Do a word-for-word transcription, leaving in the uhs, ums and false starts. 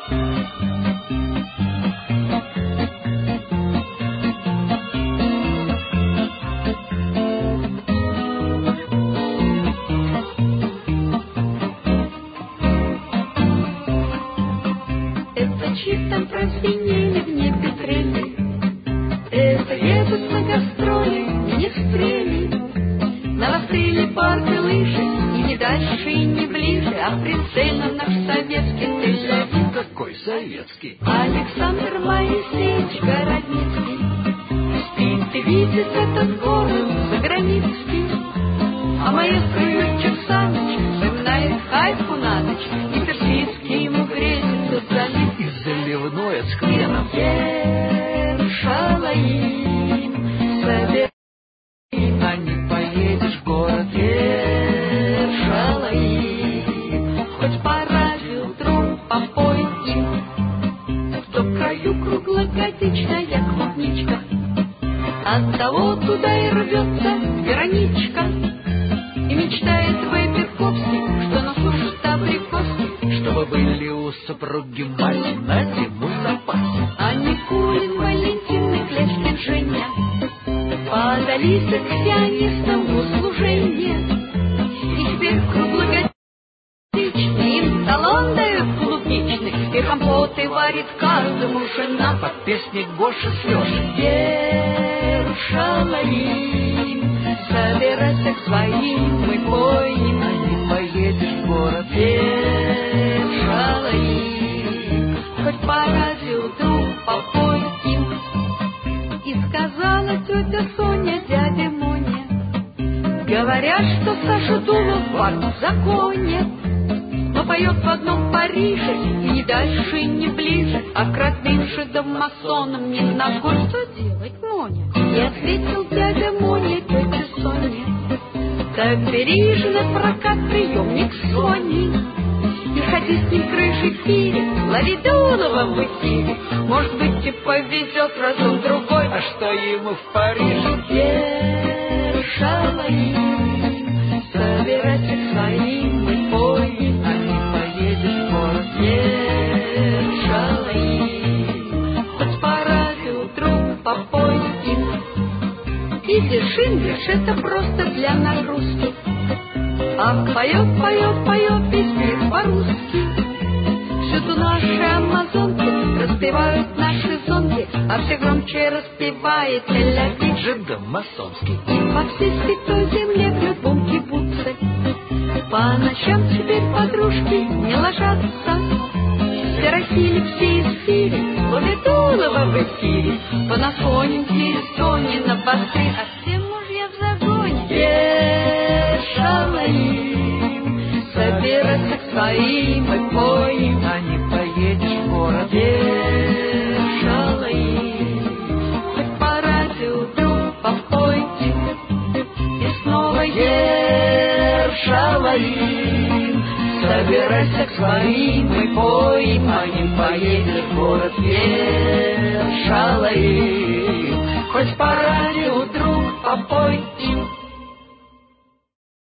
Это чьи там прозвенели в небе трели, это едут на гастроли министрели. Навострили парки лыжи, и не дальше, и не ближе, а прицельно наш советский Тель-Авив. Какой советский? Александр Моисеевич Городницкий. Спит и видит этот город заграницкий, а маэстро Юрчик Саныч вспоминает Хайфу на ночь, и персидский ему грезится залив. И заливное с хреном. Ершалаим, собирай, А не поедешь в город Ершалаим, хоть по радио вдруг попой им. В том краю круглогодичная клубничка, оттого туда и рвется Вероничка. И мечтает Вайберковский, что насушит абрикоски, чтобы были у супруги мать на зиму запас. а Никулин, Валентин и Клешкин Женя подались к пианистам в услужение. И теперь круглогодичный им талон дают клубничный, и компоты варит каждому жена Под песни Гоши слёши. Ершалаим, собирайся к своим, мы поем, А не поедешь в город Ершалаим, хоть по радио вдруг попой им. И сказала тетя Соня дяде Моне, говорят, что Саша Дулов в законе, но поет в одном Париже, и не дальше, и не ближе, а к родным жидомасонам не ногой. Что делать, Моня? И ответил дядя Моня тете Соне, так бери же на прокат приемник Сони, и ходи с ним крышей в тире, лови Дулова в эфире. Может быть, тебе повезет разум другой. А что ему в Париже? Ершалаим, собирайся к своим, мы поем, А не поедешь в город Ершалаим, хоть по радио вдруг попой им. И Дешинглиш — это просто для нагрузки, а поет, поет, поет весь мир по-русски. Всюду наши амазонки распевают наши зонги, а все громче распевает Тель-Авив. жидомасонский. И по всей святой земле в любом кибуце по ночам теперь подружки не ложатся. Все России, все из эфире, ловят Дулова в эфире, по нафоненьке и Соне на басы, а все мужья в загоне. Ершалаим, собирайся к своим, мы поем, А не поедешь в город Ершалаим, хоть по радио вдруг попойте. И снова Ершалаим, собирайся к своим, мы поем, а не поедешь в город Ершалаим, хоть по радио вдруг попой им.